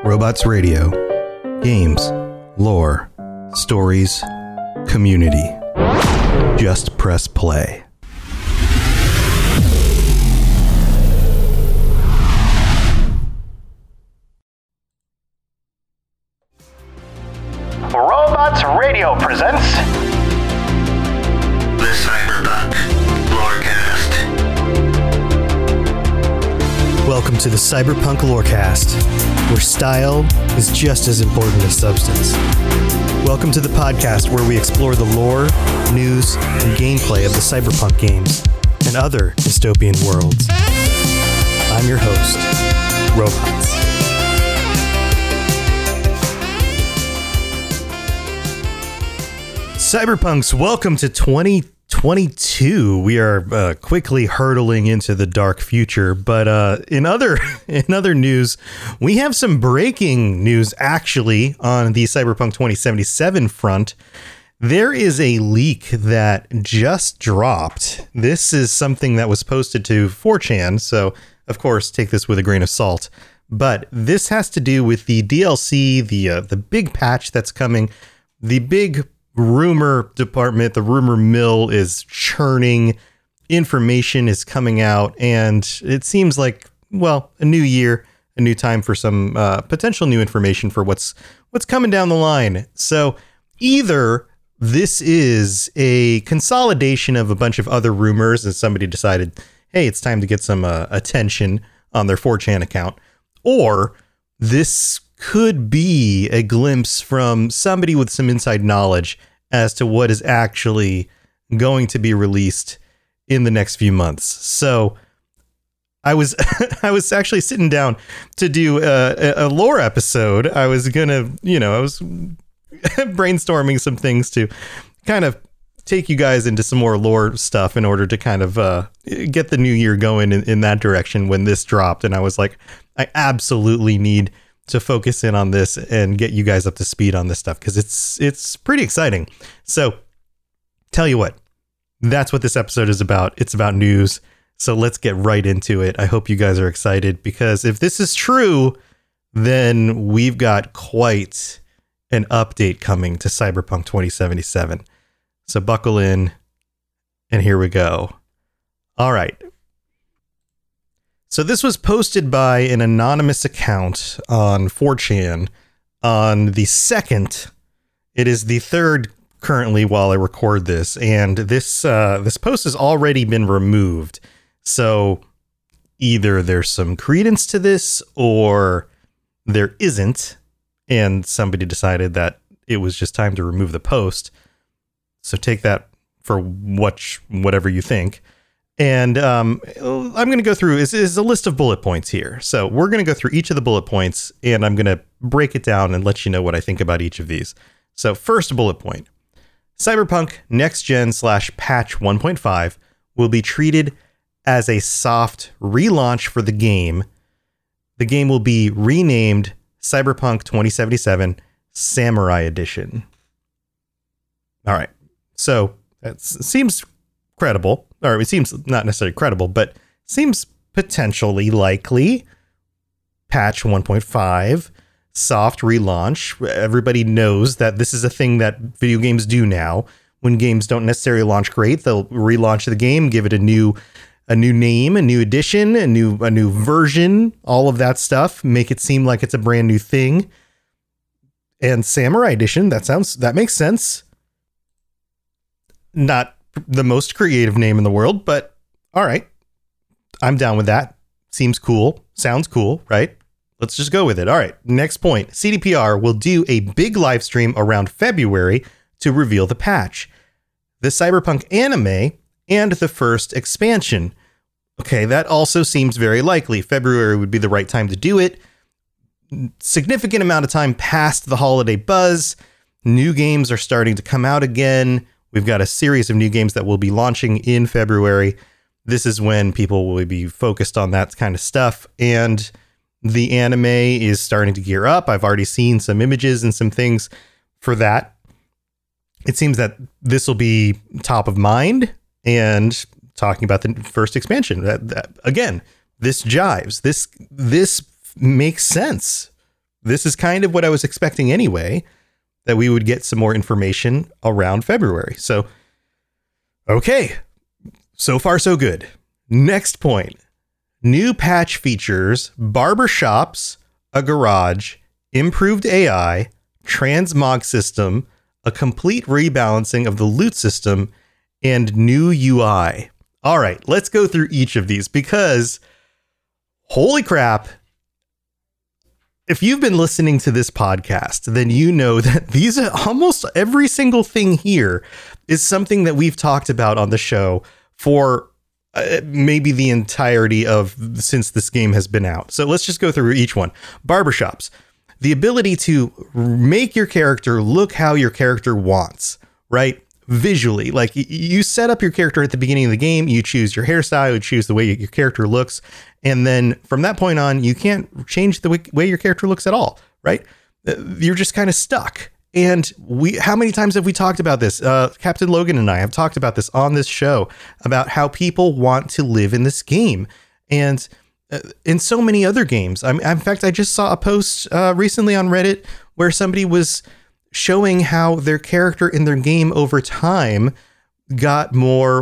Robots Radio. Games, lore, stories, community. Just press play. Robots Radio presents the Cyberpunk Lorecast. Welcome to the Cyberpunk Lorecast, where style is just as important as substance. Welcome to the podcast where we explore the lore, news, and gameplay of the Cyberpunk games and other dystopian worlds. I'm your host, Robots. Cyberpunks, welcome to 2022. We are quickly hurtling into the dark future, but in other news, we have some breaking news actually on the Cyberpunk 2077 front. There is a leak that just dropped. This is something that was posted to 4chan, so of course take this with a grain of salt. But this has to do with the DLC, the big patch that's coming, the big rumor department, the rumor mill is churning, information is coming out, and it seems like, well, a new year, a new time for some potential new information for what's coming down the line. So either this is a consolidation of a bunch of other rumors and somebody decided, hey, it's time to get some attention on their 4chan account, or this could be a glimpse from somebody with some inside knowledge as to what is actually going to be released in the next few months. So I was I was actually sitting down to do a lore episode. I was gonna, I was brainstorming some things to kind of take you guys into some more lore stuff in order to kind of get the new year going in that direction when this dropped. And I was like, I absolutely need to focus in on this and get you guys up to speed on this stuff, because it's pretty exciting. So tell you what, that's what this episode is about. It's about news. So let's get right into it. I hope you guys are excited, because if this is true, then we've got quite an update coming to Cyberpunk 2077. So buckle in, and here we go. All right. So this was posted by an anonymous account on 4chan on the 2nd. It is the 3rd currently while I record this, and this post has already been removed. So either there's some credence to this or there isn't, and somebody decided that it was just time to remove the post. So take that for whatever you think. And I'm going to go through is a list of bullet points here. So we're going to go through each of the bullet points, and I'm going to break it down and let you know what I think about each of these. So first bullet point: Cyberpunk Next Gen / Patch 1.5 will be treated as a soft relaunch for the game. The game will be renamed Cyberpunk 2077 Samurai Edition. All right. So that seems credible, or it seems not necessarily credible, but seems potentially likely. Patch 1.5, soft relaunch. Everybody knows that this is a thing that video games do now. When games don't necessarily launch great, they'll relaunch the game, give it a new name, a new edition, a new version, all of that stuff, make it seem like it's a brand new thing. And Samurai Edition, that makes sense. Not the most creative name in the world, but all right, I'm down with that. Seems cool. Sounds cool, right? Let's just go with it. All right, next point. CDPR will do a big live stream around February to reveal the patch, the Cyberpunk anime, and the first expansion. Okay, that also seems very likely. February would be the right time to do it. Significant amount of time past the holiday buzz. New games are starting to come out again. We've got a series of new games that will be launching in February. This is when people will be focused on that kind of stuff. And the anime is starting to gear up. I've already seen some images and some things for that. It seems that this will be top of mind, and talking about the first expansion. That, again, this jives. This makes sense. this is kind of what I was expecting anyway, that we would get some more information around February. So, okay. So far, so good. Next point. New patch features barbershops, a garage, improved AI, transmog system, a complete rebalancing of the loot system, and new UI. All right, let's go through each of these because holy crap. If you've been listening to this podcast, then you know that these are almost every single thing here is something that we've talked about on the show for maybe the entirety of since this game has been out. So let's just go through each one. Barbershops, the ability to make your character look how your character wants, right? Visually, like you set up your character at the beginning of the game, you choose your hairstyle, you choose the way your character looks. And then from that point on, you can't change the way your character looks at all, right? You're just kind of stuck. And how many times have we talked about this? Captain Logan and I have talked about this on this show about how people want to live in this game. And in so many other games. In fact, I just saw a post recently on Reddit where somebody was showing how their character in their game over time got more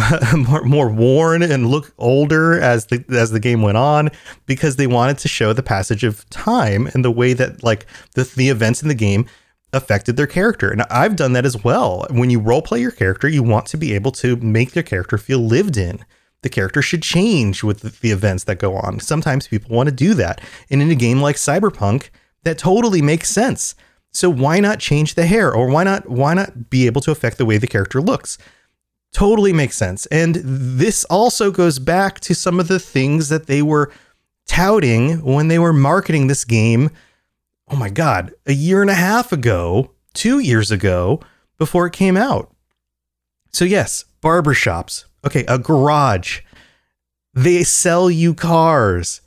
worn and looked older as the game went on, because they wanted to show the passage of time and the way that like the events in the game affected their character. And I've done that as well. When you role play your character, you want to be able to make your character feel lived in. The character should change with the events that go on. Sometimes people want to do that. And in a game like Cyberpunk, that totally makes sense. So why not change the hair, or why not be able to affect the way the character looks? Totally makes sense. And this also goes back to some of the things that they were touting when they were marketing this game. Oh my God, a year and a half ago, 2 years ago, before it came out. So yes, barbershops. Okay, a garage. They sell you cars.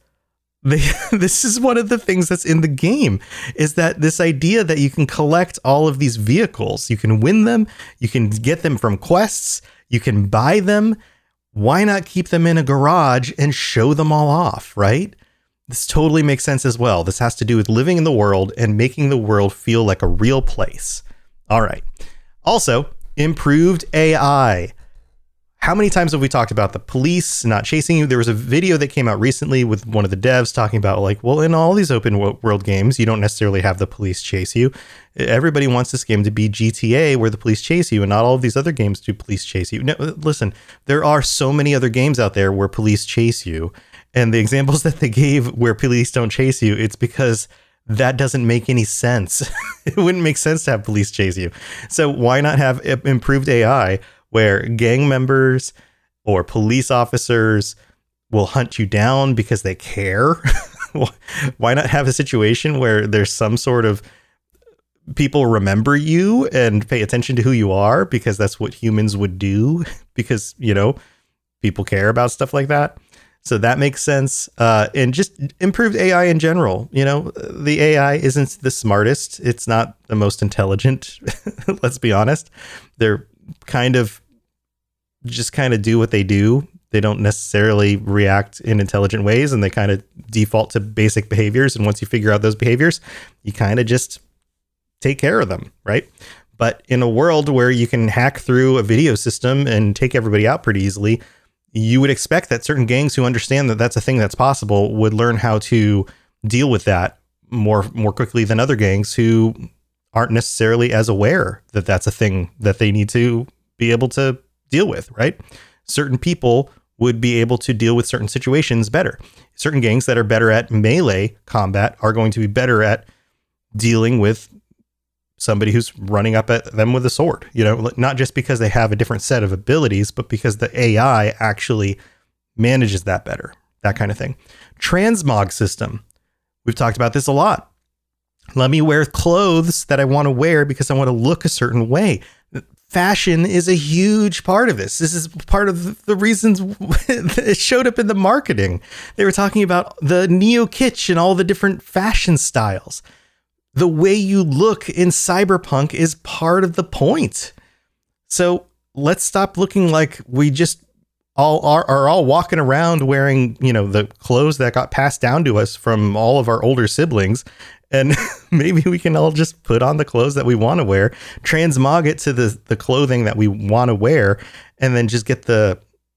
This is one of the things that's in the game, is that this idea that you can collect all of these vehicles, you can win them, you can get them from quests, you can buy them. Why not keep them in a garage and show them all off, right? This totally makes sense as well. This has to do with living in the world and making the world feel like a real place. All right. Also, improved AI. How many times have we talked about the police not chasing you? There was a video that came out recently with one of the devs talking about like, well, in all these open world games, you don't necessarily have the police chase you. Everybody wants this game to be GTA where the police chase you, and not all of these other games do police chase you. No, listen, there are so many other games out there where police chase you. And the examples that they gave where police don't chase you, it's because that doesn't make any sense. It wouldn't make sense to have police chase you. So why not have improved AI where gang members or police officers will hunt you down because they care? Why not have a situation where there's some sort of people remember you and pay attention to who you are because that's what humans would do, because, you know, people care about stuff like that. So that makes sense. And just improved AI in general. You know, the AI isn't the smartest. It's not the most intelligent. Let's be honest. They're kind of do what they do. They don't necessarily react in intelligent ways, and they kind of default to basic behaviors. And once you figure out those behaviors, you kind of just take care of them, right? But in a world where you can hack through a video system and take everybody out pretty easily, you would expect that certain gangs who understand that that's a thing that's possible would learn how to deal with that more quickly than other gangs who aren't necessarily as aware that that's a thing that they need to be able to deal with, right? Certain people would be able to deal with certain situations better. Certain gangs that are better at melee combat are going to be better at dealing with somebody who's running up at them with a sword, you know, not just because they have a different set of abilities, but because the AI actually manages that better, that kind of thing. Transmog system. We've talked about this a lot. Let me wear clothes that I want to wear because I want to look a certain way. Fashion is a huge part of this. This is part of the reasons it showed up in the marketing. They were talking about the neo-kitsch and all the different fashion styles. The way you look in Cyberpunk is part of the point. So let's stop looking like we just are all walking around wearing, the clothes that got passed down to us from all of our older siblings. And maybe we can all just put on the clothes that we want to wear, transmog it to the clothing that we want to wear, and then just get the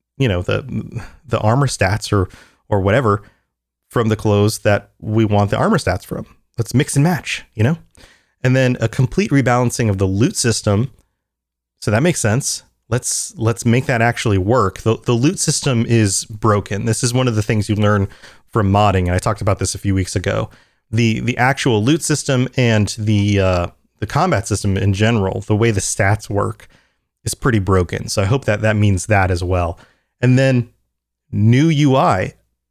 armor stats or whatever from the clothes that we want the armor stats from. Let's mix and match, and then a complete rebalancing of the loot system. So that makes sense. Let's make that actually work. The loot system is broken. This is one of the things you learn from modding. And I talked about this a few weeks ago. The actual loot system and the combat system in general, the way the stats work, is pretty broken. So I hope that means that as well. And then new UI.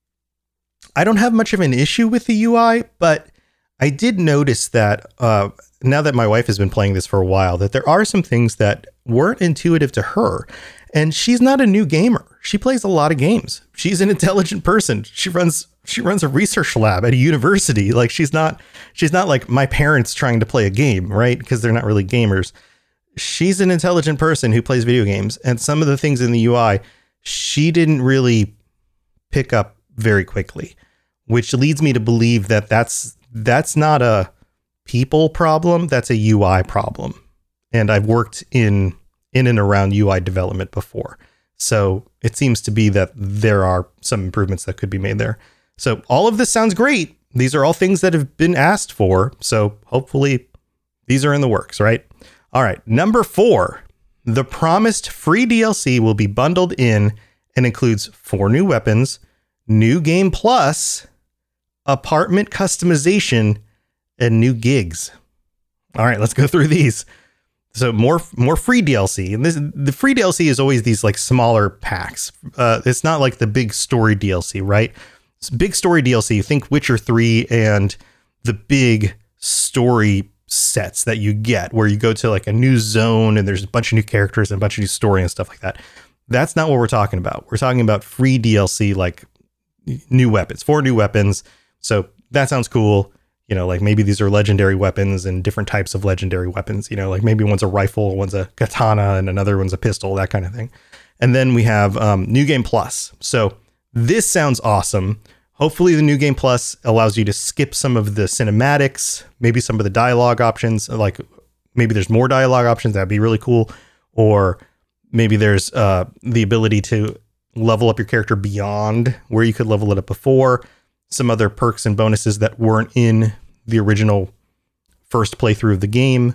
I don't have much of an issue with the UI, but I did notice that now that my wife has been playing this for a while, that there are some things that weren't intuitive to her. And she's not a new gamer. She plays a lot of games. She's an intelligent person. She runs a research lab at a university. Like she's not like my parents trying to play a game, right? Because they're not really gamers. She's an intelligent person who plays video games. And some of the things in the UI, she didn't really pick up very quickly, which leads me to believe that that's not a people problem. That's a UI problem. And I've worked in and around UI development before. So it seems to be that there are some improvements that could be made there. So all of this sounds great. These are all things that have been asked for. So hopefully these are in the works, right? All right. Number 4, the promised free DLC will be bundled in and includes 4 new weapons, new game plus, apartment customization, and new gigs. All right, let's go through these. So more free DLC, and the free DLC is always these like smaller packs. It's not like the big story DLC, right? It's big story DLC. Think Witcher 3 and the big story sets that you get, where you go to like a new zone and there's a bunch of new characters and a bunch of new story and stuff like that. That's not what we're talking about. We're talking about free DLC, like new weapons, 4 new weapons. So that sounds cool. Like maybe these are legendary weapons and different types of legendary weapons, like maybe one's a rifle, one's a katana, and another one's a pistol, that kind of thing. And then we have New Game Plus. So this sounds awesome. Hopefully the New Game Plus allows you to skip some of the cinematics, maybe some of the dialogue options, like maybe there's more dialogue options. That'd be really cool. Or maybe there's the ability to level up your character beyond where you could level it up before. Some other perks and bonuses that weren't in the original first playthrough of the game.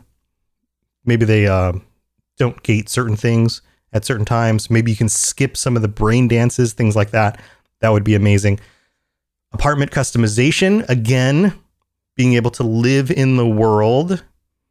Maybe they don't gate certain things at certain times. Maybe you can skip some of the brain dances, things like that. That would be amazing. Apartment customization, again, being able to live in the world,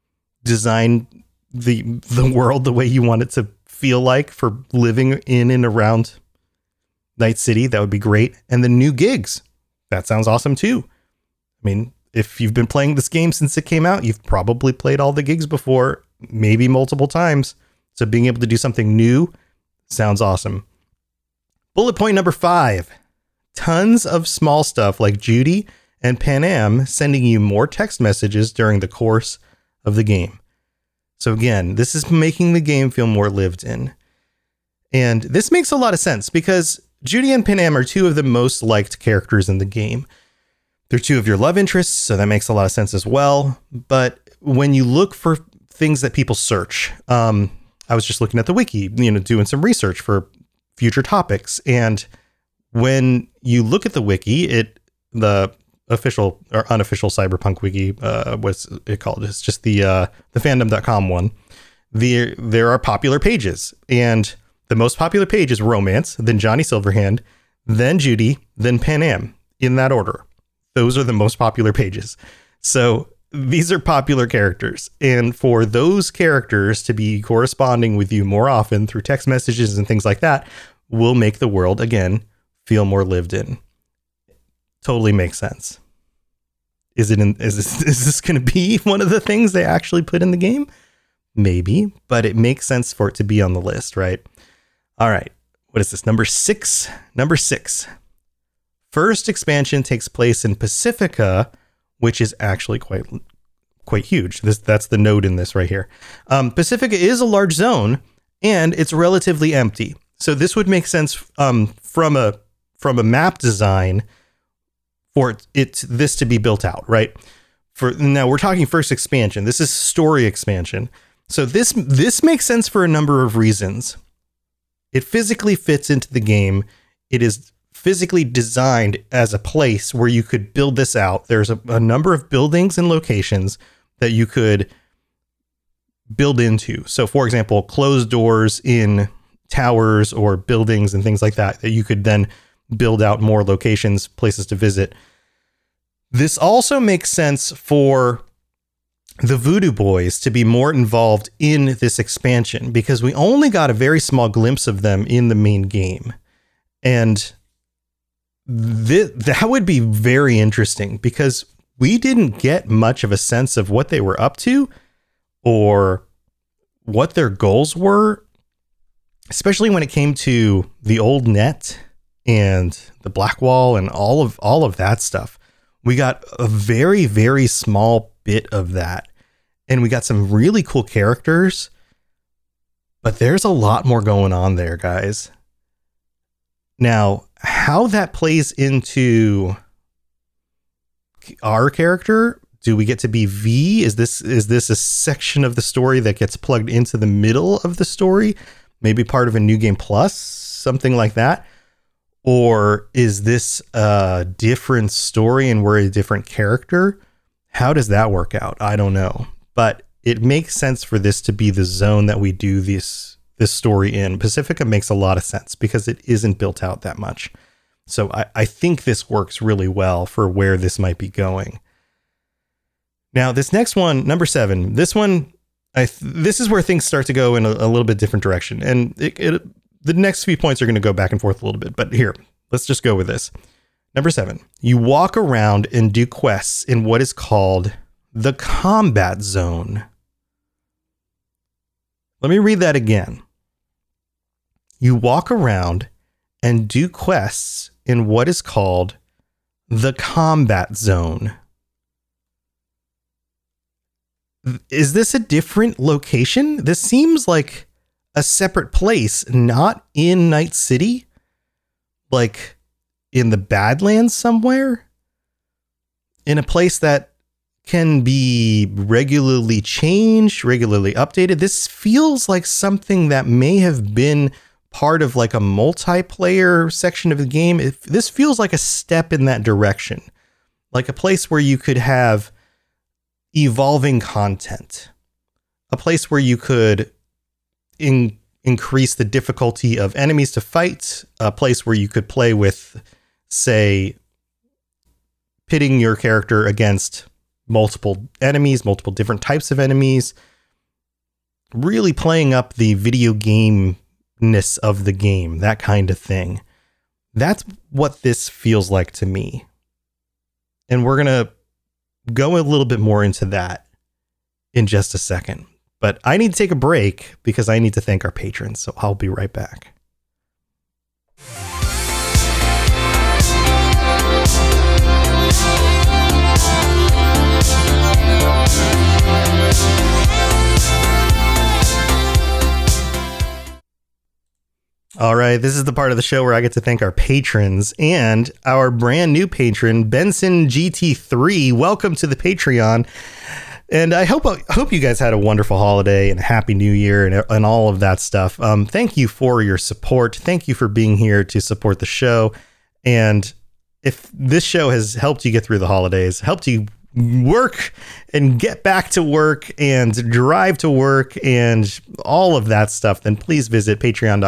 design the world the way you want it to feel like for living in and around Night City. That would be great. And the new gigs. That sounds awesome too. I mean, if you've been playing this game since it came out, you've probably played all the gigs before, maybe multiple times. So being able to do something new sounds awesome. Bullet point number 5, tons of small stuff like Judy and Panam sending you more text messages during the course of the game. So again, this is making the game feel more lived in. And this makes a lot of sense because Judy and Panam are 2 of the most liked characters in the game. They're 2 of your love interests, so that makes a lot of sense as well. But when you look for things that people search, I was just looking at the wiki, doing some research for future topics. And when you look at the wiki, the official or unofficial Cyberpunk wiki, what's it called? It's just the fandom.com one. There are popular pages, and the most popular page is romance, then Johnny Silverhand, then Judy, then Panam, in that order. Those are the most popular pages. So these are popular characters. And for those characters to be corresponding with you more often through text messages and things like that will make the world, again, feel more lived in. Totally makes sense. Is this going to be one of the things they actually put in the game? Maybe, but it makes sense for it to be on the list, right? All right. What is this? Number 6. First expansion takes place in Pacifica, which is actually quite huge. That's the node in this right here. Pacifica is a large zone and it's relatively empty. So this would make sense from a map design for this to be built out, right? Now we're talking first expansion. This is story expansion. So this makes sense for a number of reasons. It physically fits into the game. It is physically designed as a place where you could build this out. There's a number of buildings and locations that you could build into. So for example, closed doors in towers or buildings and things like that you could then build out more locations, places to visit. This also makes sense for the Voodoo Boys to be more involved in this expansion because we only got a very small glimpse of them in the main game. And that would be very interesting because we didn't get much of a sense of what they were up to or what their goals were, especially when it came to the old net and the Blackwall and all of that stuff. We got a very, very small bit of that. And we got some really cool characters. But there's a lot more going on there, guys. Now, how that plays into our character, do we get to be V? Is this a section of the story that gets plugged into the middle of the story? Maybe part of a New Game Plus, something like that? Or is this a different story and we're a different character? How does that work out? I don't know. But it makes sense for this to be the zone that we do this story in. Pacifica makes a lot of sense because it isn't built out that much. So I think this works really well for where this might be going. Now, this next one, number 7, this one, this is where things start to go in a little bit different direction. And the next few points are going to go back and forth a little bit. But here, let's just go with this. Number 7, you walk around and do quests in what is called the combat zone. Let me read that again. You walk around and do quests in what is called the combat zone. Is this a different location? This seems like a separate place, not in Night City, like in the Badlands somewhere, in a place that can be regularly changed, regularly updated. This feels like something that may have been part of like a multiplayer section of the game. This feels like a step in that direction, like a place where you could have evolving content, a place where you could increase the difficulty of enemies to fight, a place where you could play with, say, pitting your character against multiple enemies, multiple different types of enemies, really playing up the video game-ness of the game, that kind of thing. That's what this feels like to me. And we're going to go a little bit more into that in just a second. But I need to take a break because I need to thank our patrons, so I'll be right back. All right, this is the part of the show where I get to thank our patrons and our brand new patron, Benson GT3. Welcome to the Patreon. And I hope you guys had a wonderful holiday and a happy new year and all of that stuff. Thank you for your support. Thank you for being here to support the show. And if this show has helped you get through the holidays, helped you work and get back to work and drive to work and all of that stuff, then please visit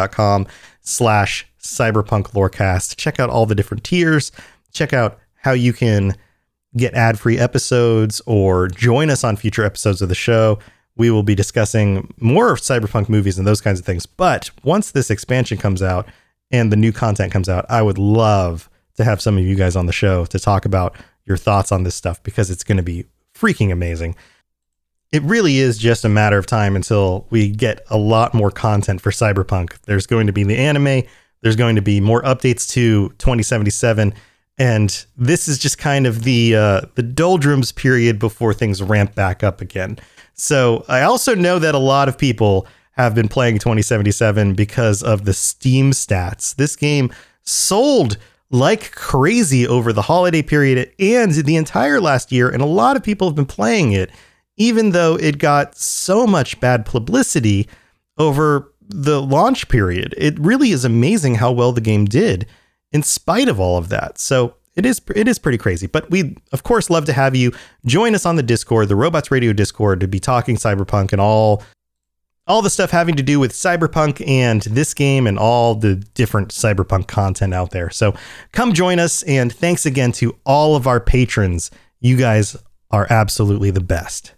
patreon.com/cyberpunklorecast. Check out all the different tiers. Check out how you can get ad-free episodes or join us on future episodes of the show. We will be discussing more Cyberpunk movies and those kinds of things. But once this expansion comes out and the new content comes out, I would love to have some of you guys on the show to talk about your thoughts on this stuff because it's going to be freaking amazing. It really is just a matter of time until we get a lot more content for Cyberpunk. There's going to be the anime. There's going to be more updates to 2077. And this is just kind of the doldrums period before things ramp back up again. So I also know that a lot of people have been playing 2077 because of the Steam stats. This game sold like crazy over the holiday period and the entire last year, and a lot of people have been playing it, even though it got so much bad publicity over the launch period. It really is amazing how well the game did in spite of all of that. So it is pretty crazy. But we'd, of course, love to have you join us on the Discord, the Robots Radio Discord, to be talking Cyberpunk and all the stuff having to do with Cyberpunk and this game and all the different Cyberpunk content out there. So come join us. And thanks again to all of our patrons. You guys are absolutely the best.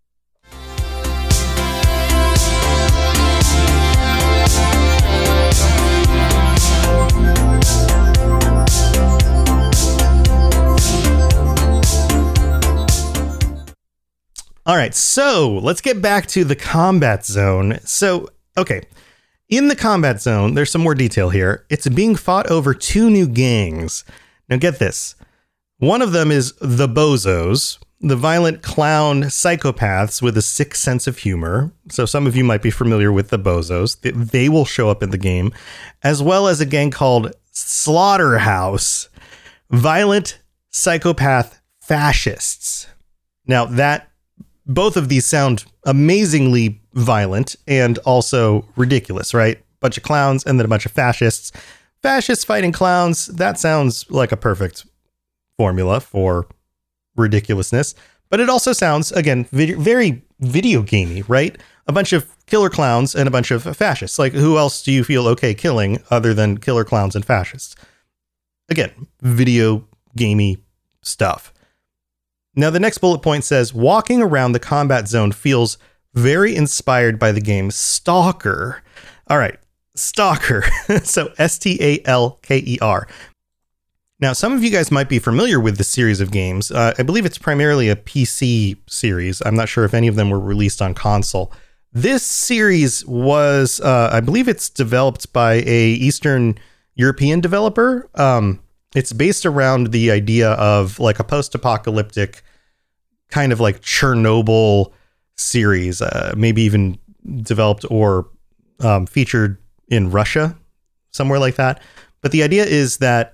All right, so let's get back to the combat zone. So, okay, in the combat zone, there's some more detail here. It's being fought over two new gangs. Now get this. One of them is the Bozos, the violent clown psychopaths with a sick sense of humor. So some of you might be familiar with the Bozos. They will show up in the game, as well as a gang called Slaughterhouse, violent psychopath fascists. Now both of these sound amazingly violent and also ridiculous, right? Bunch of clowns and then a bunch of fascists. Fascists fighting clowns. That sounds like a perfect formula for ridiculousness. But it also sounds, again, very video gamey, right? A bunch of killer clowns and a bunch of fascists. Like, who else do you feel okay killing other than killer clowns and fascists? Again, video gamey stuff. Now, the next bullet point says, walking around the combat zone feels very inspired by the game Stalker. All right, Stalker. So Stalker. Now, some of you guys might be familiar with this series of games. I believe it's primarily a PC series. I'm not sure if any of them were released on console. This series was, I believe it's developed by a Eastern European developer. It's based around the idea of like a post-apocalyptic kind of like Chernobyl series, maybe even developed or featured in Russia, somewhere like that. But the idea is that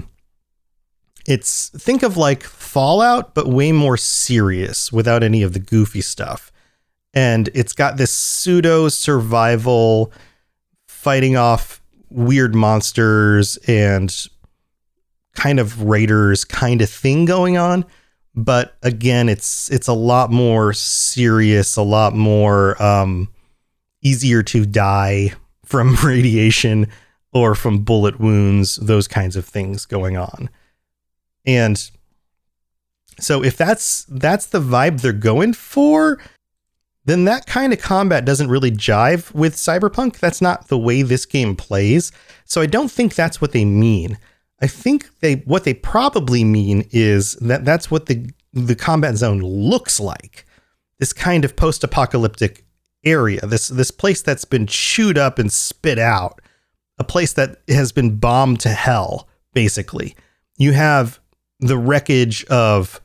think of like Fallout, but way more serious without any of the goofy stuff. And it's got this pseudo survival fighting off weird monsters and kind of raiders kind of thing going on. But again, it's a lot more serious, a lot more easier to die from radiation or from bullet wounds, those kinds of things going on. And so if that's the vibe they're going for, then that kind of combat doesn't really jive with Cyberpunk. That's not the way this game plays. So I don't think that's what they mean. I think what they probably mean is that's what the combat zone looks like. This kind of post-apocalyptic area, this place that's been chewed up and spit out, a place that has been bombed to hell, basically. You have the wreckage of,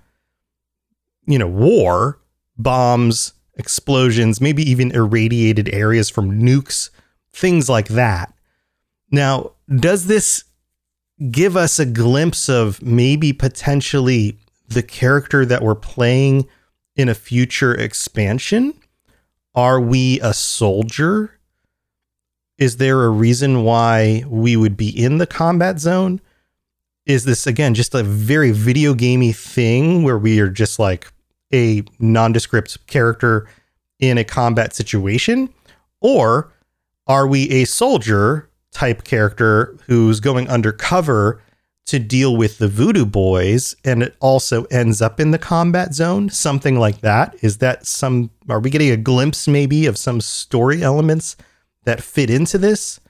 war, bombs, explosions, maybe even irradiated areas from nukes, things like that. Now, does this give us a glimpse of maybe potentially the character that we're playing in a future expansion? Are we a soldier? Is there a reason why we would be in the combat zone? Is this, again, just a very video gamey thing where we are just like a nondescript character in a combat situation? Or are we a soldier type character who's going undercover to deal with the Voodoo Boys, and it also ends up in the combat zone? Something like that. Are we getting a glimpse maybe of some story elements that fit into this?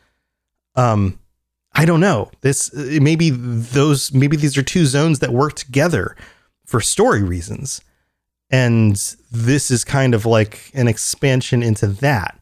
I don't know. Maybe these are two zones that work together for story reasons. And this is kind of like an expansion into that.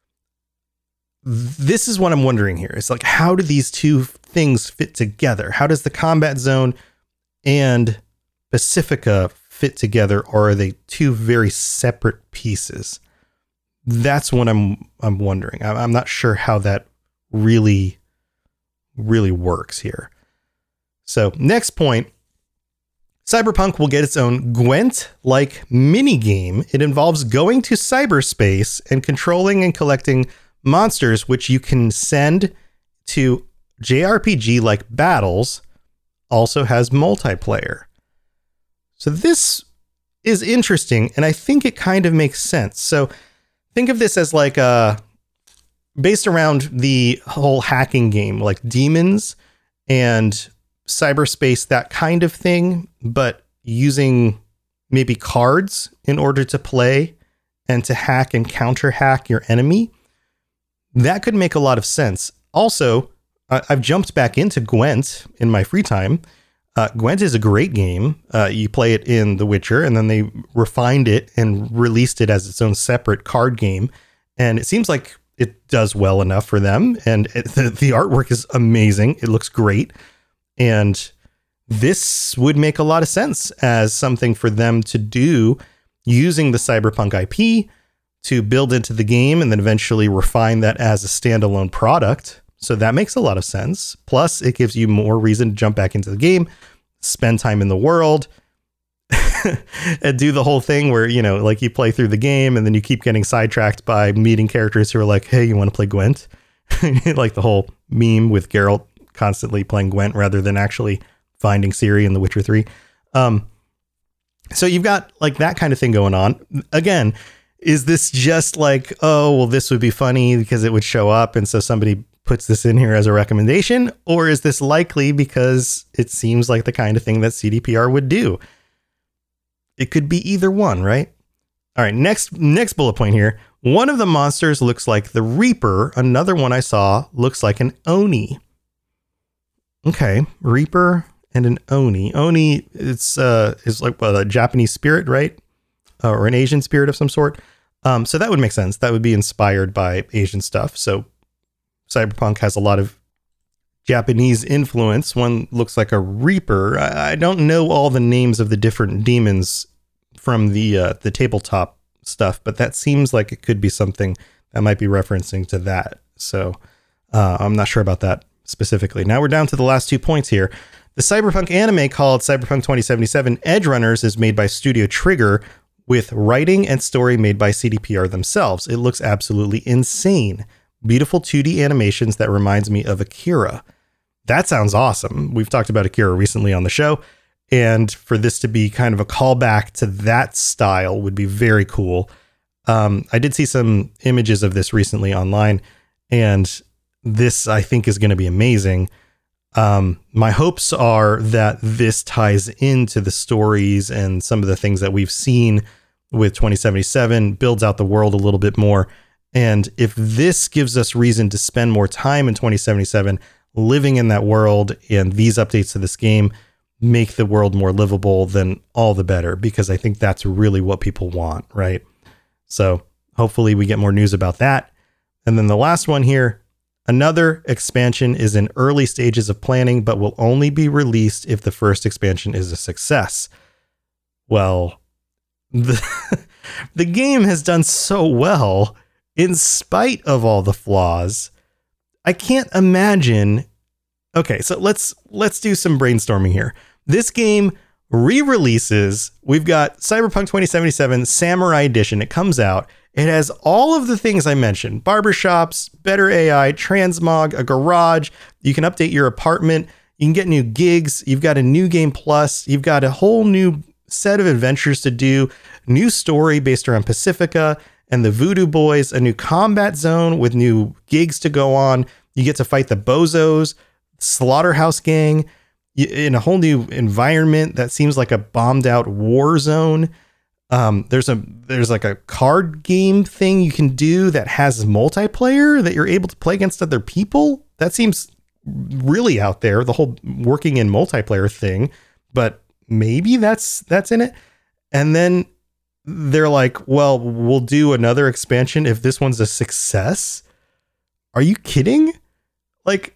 This is what I'm wondering here. It's like, how do these two things fit together? How does the combat zone and Pacifica fit together? Or are they two very separate pieces? That's what I'm wondering. I'm not sure how that really works here. So next point, Cyberpunk will get its own Gwent-like minigame. It involves going to cyberspace and controlling and collecting monsters, which you can send to JRPG-like battles. Also has multiplayer. So this is interesting, and I think it kind of makes sense. So think of this as like based around the whole hacking game, like Demons and cyberspace, that kind of thing, but using maybe cards in order to play and to hack and counter hack your enemy. That could make a lot of sense. Also, I've jumped back into Gwent in my free time. Gwent is a great game. You play it in The Witcher, and then they refined it and released it as its own separate card game. And it seems like it does well enough for them. And the artwork is amazing. It looks great. And this would make a lot of sense as something for them to do using the Cyberpunk IP to build into the game and then eventually refine that as a standalone product. So that makes a lot of sense. Plus, it gives you more reason to jump back into the game, spend time in the world, and do the whole thing where, you know, like you play through the game and then you keep getting sidetracked by meeting characters who are like, hey, you want to play Gwent? Like the whole meme with Geralt constantly playing Gwent rather than actually finding Ciri in The Witcher 3. So you've got like that kind of thing going on. Again, is this just like, oh, well, this would be funny because it would show up and so somebody puts this in here as a recommendation? Or is this likely because it seems like the kind of thing that CDPR would do? It could be either one, right? All right, next bullet point here. One of the monsters looks like the Reaper. Another one I saw looks like an Oni. Okay, Reaper and an Oni. Oni is like a Japanese spirit, right? Or an Asian spirit of some sort. So that would make sense. That would be inspired by Asian stuff. So Cyberpunk has a lot of Japanese influence. One looks like a Reaper. I don't know all the names of the different demons from the tabletop stuff, but that seems like it could be something that might be referencing to that. So I'm not sure about that specifically. Now we're down to the last 2 points here. The Cyberpunk anime called Cyberpunk 2077 Edge Runners is made by Studio Trigger with writing and story made by CDPR themselves. It looks absolutely insane. Beautiful 2D animations that reminds me of Akira. That sounds awesome. We've talked about Akira recently on the show, and for this to be kind of a callback to that style would be very cool. I did see some images of this recently online, and this I think is going to be amazing. My hopes are that this ties into the stories and some of the things that we've seen with 2077, builds out the world a little bit more. And if this gives us reason to spend more time in 2077 living in that world, and these updates to this game make the world more livable, then all the better, because I think that's really what people want, right? So hopefully we get more news about that. And then the last one here, another expansion is in early stages of planning, but will only be released if the first expansion is a success. Well, the game has done so well in spite of all the flaws. I can't imagine. Okay, so let's do some brainstorming here. This game re-releases. We've got Cyberpunk 2077 Samurai Edition. It comes out. It has all of the things I mentioned: barbershops, better AI, transmog, a garage. You can update your apartment. You can get new gigs. You've got a new game plus. You've got a whole new set of adventures to do. New story based around Pacifica and the Voodoo Boys. A new combat zone with new gigs to go on. You get to fight the Bozos, Slaughterhouse Gang, in a whole new environment that seems like a bombed out war zone. There's like a card game thing you can do that has multiplayer that you're able to play against other people. That seems really out there, the whole working in multiplayer thing, but maybe that's in it. And then they're like, well, we'll do another expansion if this one's a success. Are you kidding? Like,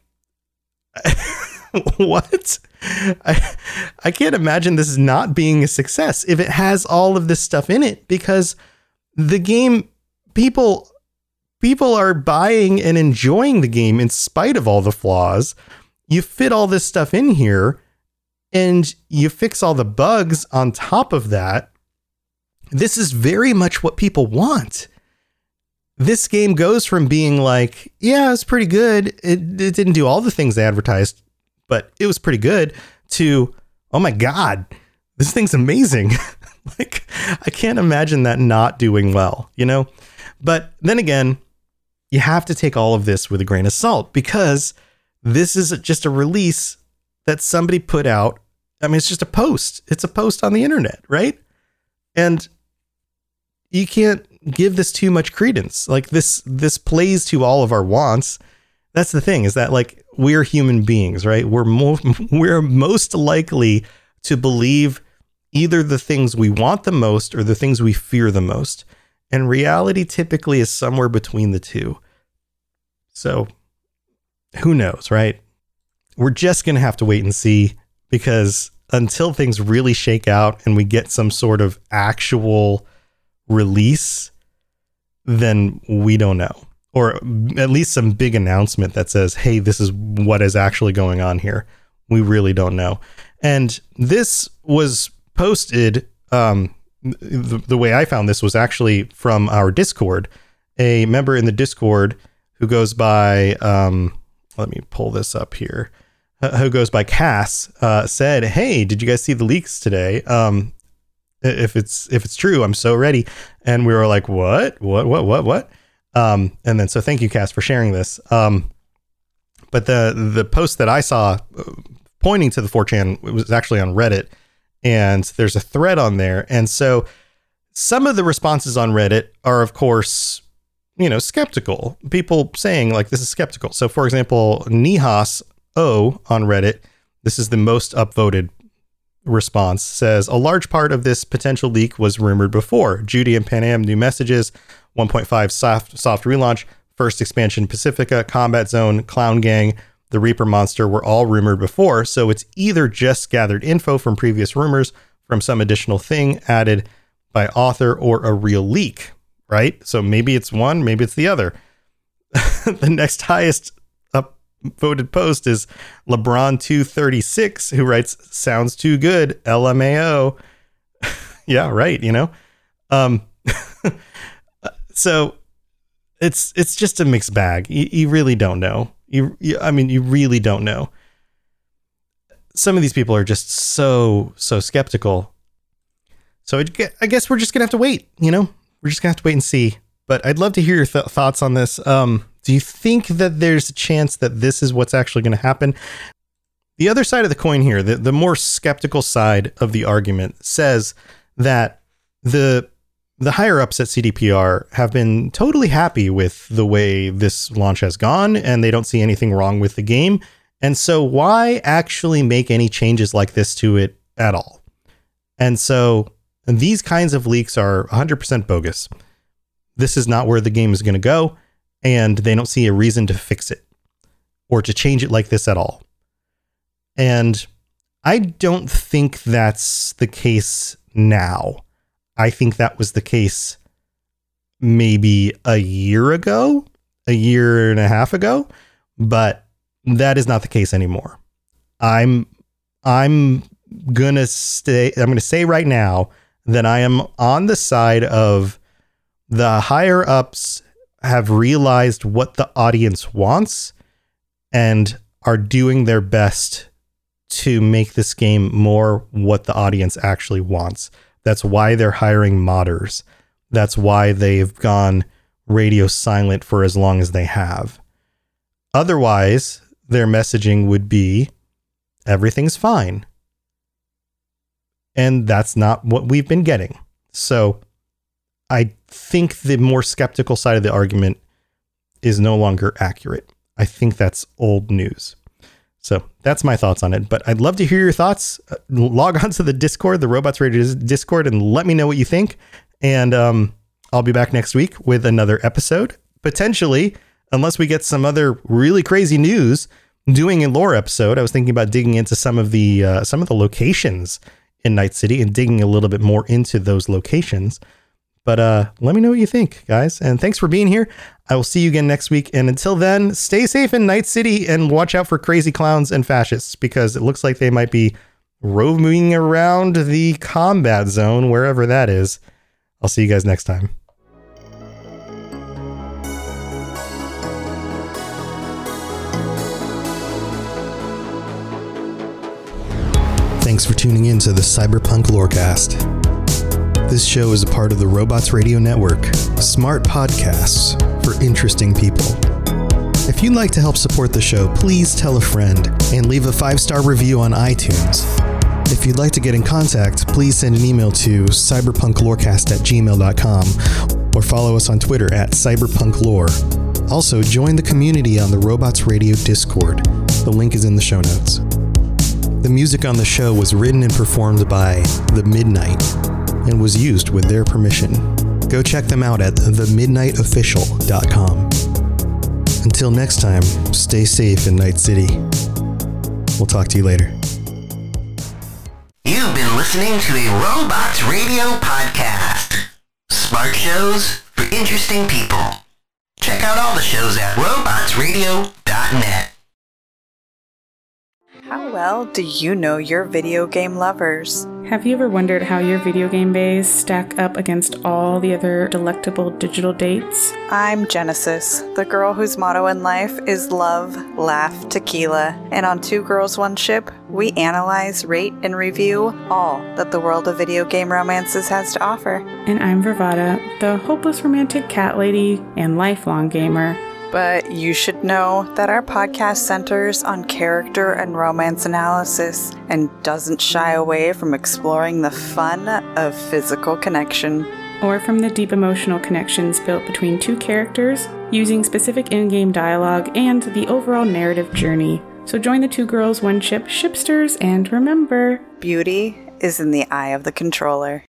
what? I can't imagine this not being a success if it has all of this stuff in it, because the game people are buying and enjoying the game in spite of all the flaws. You fit all this stuff in here and you fix all the bugs on top of that. This is very much what people want. This game goes from being like, yeah, it's pretty good. It didn't do all the things they advertised, but it was pretty good, to, oh my God, this thing's amazing. Like, I can't imagine that not doing well, you know? But then again, you have to take all of this with a grain of salt, because this is just a release that somebody put out. I mean, it's just a post. It's a post on the internet, right? And you can't give this too much credence. Like, this plays to all of our wants. That's the thing, is that, like, we're human beings, right? We're most likely to believe either the things we want the most or the things we fear the most. And reality typically is somewhere between the two. So who knows, right? We're just going to have to wait and see, because until things really shake out and we get some sort of actual release, then we don't know. Or at least some big announcement that says, hey, this is what is actually going on here. We really don't know. And this was posted, the way I found this was actually from our Discord. A member in the Discord who goes by, let me pull this up here, who goes by Cass, said, hey, did you guys see the leaks today? If it's true, I'm so ready. And we were like, what? And then, so thank you, Cass, for sharing this. But the post that I saw pointing to the 4chan was actually on Reddit, and there's a thread on there. And so some of the responses on Reddit are, of course, you know, skeptical. People saying, like, this is skeptical. So, for example, Nihas O on Reddit, this is the most upvoted response, says, a large part of this potential leak was rumored before. Judy and Pan Am new messages, 1.5 soft relaunch, first expansion Pacifica, Combat Zone, Clown Gang, the Reaper monster were all rumored before, so it's either just gathered info from previous rumors, from some additional thing added by author, or a real leak, right? So maybe it's one, maybe it's the other. The next highest voted post is LeBron236, who writes, sounds too good, LMAO. Yeah, right, you know? So it's just a mixed bag. You really don't know. You really don't know. Some of these people are just so skeptical. So I guess we're just gonna have to wait, you know? We're just gonna have to wait and see. But I'd love to hear your thoughts on this. Do you think that there's a chance that this is what's actually going to happen? The other side of the coin here, the more skeptical side of the argument, says that the higher ups at CDPR have been totally happy with the way this launch has gone, and they don't see anything wrong with the game. And so why actually make any changes like this to it at all? And so these kinds of leaks are 100% bogus. This is not where the game is going to go, and they don't see a reason to fix it or to change it like this at all. And I don't think that's the case now. I think that was the case maybe a year ago, a year and a half ago, but that is not the case anymore. I'm going to say right now that I am on the side of the higher ups have realized what the audience wants and are doing their best to make this game more what the audience actually wants. That's why they're hiring modders. That's why they've gone radio silent for as long as they have. Otherwise, their messaging would be, everything's fine. And that's not what we've been getting. So I think the more skeptical side of the argument is no longer accurate. I think that's old news. So that's my thoughts on it, but I'd love to hear your thoughts. Log on to the Discord, the Robots Radio Discord, and let me know what you think. And I'll be back next week with another episode, potentially, unless we get some other really crazy news, doing a lore episode. I was thinking about digging into some of the locations in Night City and digging a little bit more into those locations. But let me know what you think, guys. And thanks for being here. I will see you again next week. And until then, stay safe in Night City and watch out for crazy clowns and fascists, because it looks like they might be roaming around the combat zone, wherever that is. I'll see you guys next time. Thanks for tuning in to the Cyberpunk Lorecast. This show is a part of the Robots Radio Network, smart podcasts for interesting people. If you'd like to help support the show, please tell a friend and leave a 5-star review on iTunes. If you'd like to get in contact, please send an email to cyberpunklorecast@gmail.com or follow us on Twitter @cyberpunklore. Also, join the community on the Robots Radio Discord. The link is in the show notes. The music on the show was written and performed by The Midnight and was used with their permission. Go check them out at themidnightofficial.com. Until next time, stay safe in Night City. We'll talk to you later. You've been listening to a Robots Radio podcast. Smart shows for interesting people. Check out all the shows at robotsradio.net. How well do you know your video game lovers? Have you ever wondered how your video game bays stack up against all the other delectable digital dates? I'm Genesis, the girl whose motto in life is love, laugh, tequila. And on Two Girls, One Ship, we analyze, rate, and review all that the world of video game romances has to offer. And I'm Vervada, the hopeless romantic cat lady and lifelong gamer. But you should know that our podcast centers on character and romance analysis and doesn't shy away from exploring the fun of physical connection. Or from the deep emotional connections built between two characters, using specific in-game dialogue and the overall narrative journey. So join the Two Girls, One Ship shipsters, and remember, beauty is in the eye of the controller.